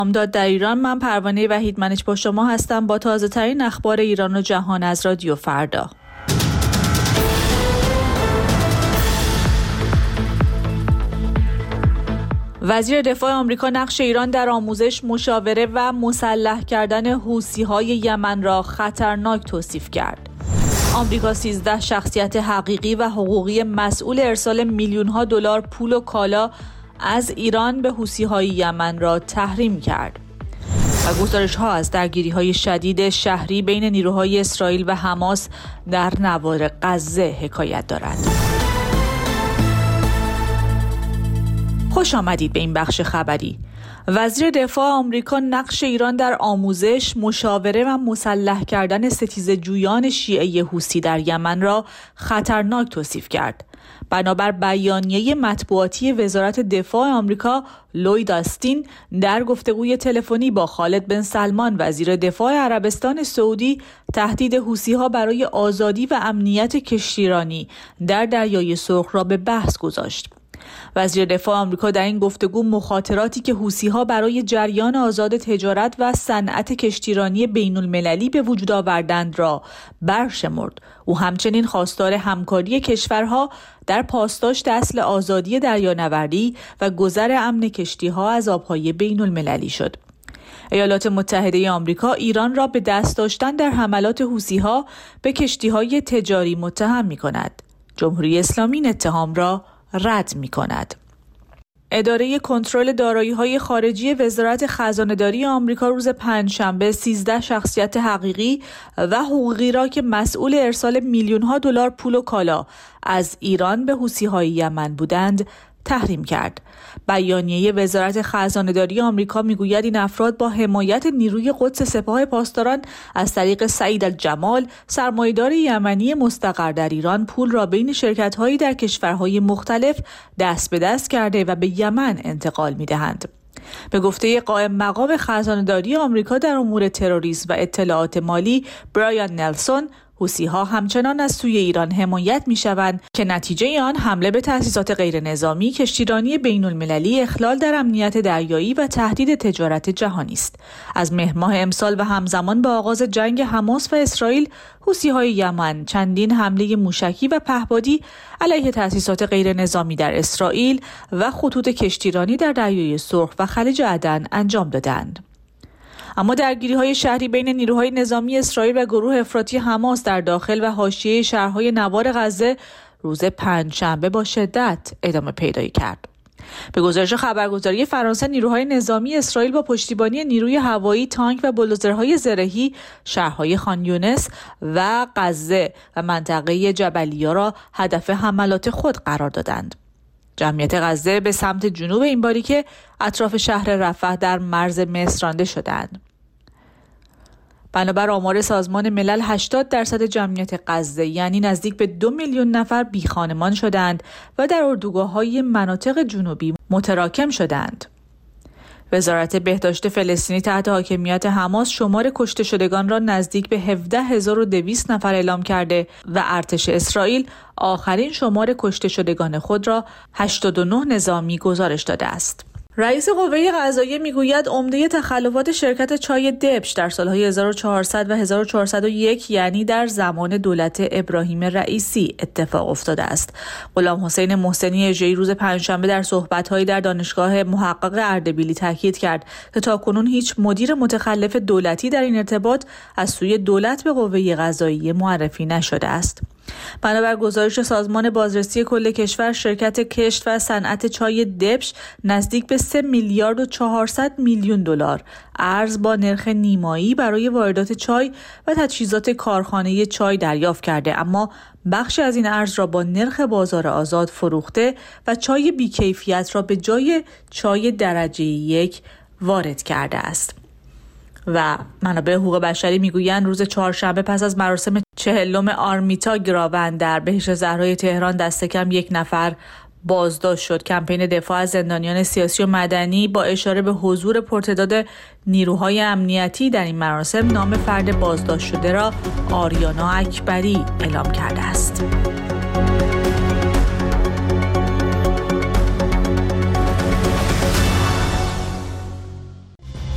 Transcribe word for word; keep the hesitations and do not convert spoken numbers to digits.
امداد در ایران. من پروانه وحیدمنش با شما هستم با تازه ترین اخبار ایران و جهان از رادیو فردا. وزیر دفاع آمریکا نقش ایران در آموزش، مشاوره و مسلح کردن حوثی‌های یمن را خطرناک توصیف کرد. آمریکا سیزده شخصیت حقیقی و حقوقی مسئول ارسال میلیون‌ها دلار پول و کالا از ایران به حوثی‌های یمن را تحریم کرد. و گزارش‌ها از درگیری‌های شدید شهری بین نیروهای اسرائیل و حماس در نوار غزه حکایت دارند. خوش آمدید به این بخش خبری. وزیر دفاع آمریکا نقش ایران در آموزش، مشاوره و مسلح کردن ستیزه‌جویان شیعه حوثی در یمن را خطرناک توصیف کرد. بنابر بیانیه مطبوعاتی وزارت دفاع آمریکا، لوید آستین در گفتگوی تلفنی با خالد بن سلمان وزیر دفاع عربستان سعودی تهدید حوثی‌ها برای آزادی و امنیت کشتیرانی در دریای سرخ را به بحث گذاشت. وزیر دفاع آمریکا در این گفتگو مخاطراتی که حوثی‌ها برای جریان آزاد تجارت و صنعت کشتیرانی بین‌المللی به وجود آوردند را برشمرد. او همچنین خواستار همکاری کشورها در پاسداشت اصل آزادی دریانوردی و گذر امن کشتی‌ها از آب‌های بین‌المللی شد. ایالات متحده آمریکا ایران را به دست داشتن در حملات حوثی‌ها به کشتی‌های تجاری متهم می‌کند. جمهوری اسلامی این اتهام را رد می‌کند. اداره کنترل دارایی‌های خارجی وزارت خزانه‌داری آمریکا روز پنجشنبه سیزده شخصیت حقیقی و حقوقی را که مسئول ارسال میلیون‌ها دلار پول و کالا از ایران به حوثی‌های یمن بودند تحریم کرد. بیانیه وزارت خزانه‌داری آمریکا میگوید این افراد با حمایت نیروی قدس سپاه پاسداران از طریق سعید الجمال، سرمایه‌دار یمنی مستقر در ایران، پول را بین شرکت‌هایی در کشورهای مختلف دست به دست کرده و به یمن انتقال می‌دهند. به گفته قائم مقام خزانه‌داری آمریکا در امور تروریسم و اطلاعات مالی برایان نلسون، حوثی‌ها همچنان از سوی ایران حمایت می‌شوند که نتیجه آن حمله به تأسیسات غیرنظامی، کشتیرانی بین‌المللی، اخلال در امنیت دریایی و تهدید تجارت جهانی است. از مهر ماه امسال و همزمان با آغاز جنگ حماس و اسرائیل، حوثی‌های یمن چندین حمله موشکی و پهپادی علیه تأسیسات غیرنظامی در اسرائیل و خطوط کشتیرانی در دریای سرخ و خلیج عدن انجام دادند. اما درگیری‌های شهری بین نیروهای نظامی اسرائیل و گروه افراطی حماس در داخل و حاشیه شهرهای نوار غزه روز پنجشنبه با شدت ادامه پیدا کرد. به گزارش خبرگزاری فرانسه، نیروهای نظامی اسرائیل با پشتیبانی نیروی هوایی، تانک و بولدوزرهای زرهی شهرهای خان یونس و غزه و منطقه جبلیه را هدف حملات خود قرار دادند. جمعیت غزه به سمت جنوب این باریکه اطراف شهر رفح در مرز مصر رانده شدند. بنابر آمار سازمان ملل هشتاد درصد جمعیت غزه یعنی نزدیک به دو میلیون نفر بیخانمان شدند و در اردوگاه‌های مناطق جنوبی متراکم شدند. وزارت بهداشت فلسطینی تحت حاکمیت حماس شمار کشته شدگان را نزدیک به هفده هزار و دویست نفر اعلام کرده و ارتش اسرائیل آخرین شمار کشته شدگان خود را هشتاد و نه نظامی گزارش داده است. رئیس قوه قضاییه میگوید عمده تخلفات شرکت چای دبش در سالهای هزار و چهارصد و هزار و چهارصد و یک یعنی در زمان دولت ابراهیم رئیسی اتفاق افتاده است. غلام حسین محسنی اژه‌ای روز پنجشنبه در صحبت‌هایی در دانشگاه محقق اردبیلی تاکید کرد که تاکنون هیچ مدیر متخلف دولتی در این ارتباط از سوی دولت به قوه قضاییه معرفی نشده است. بنابر گزارش سازمان بازرسی کل کشور، شرکت کشت و صنعت چای دبش نزدیک به سه میلیارد و چهارصد میلیون دلار ارز با نرخ نیمایی برای واردات چای و تجهیزات کارخانه چای دریافت کرده، اما بخشی از این ارز را با نرخ بازار آزاد فروخته و چای بی‌کیفیت را به جای چای درجه یک وارد کرده است. و منابع حقوق بشری میگویند روز چهارشنبه پس از مراسم چهلم آرمیتا گراوند در بهشت زهرای تهران دست کم یک نفر بازداشت شد. کمپین دفاع از زندانیان سیاسی و مدنی با اشاره به حضور پرتعداد نیروهای امنیتی در این مراسم نام فرد بازداشت شده را آریانا اکبری اعلام کرده است.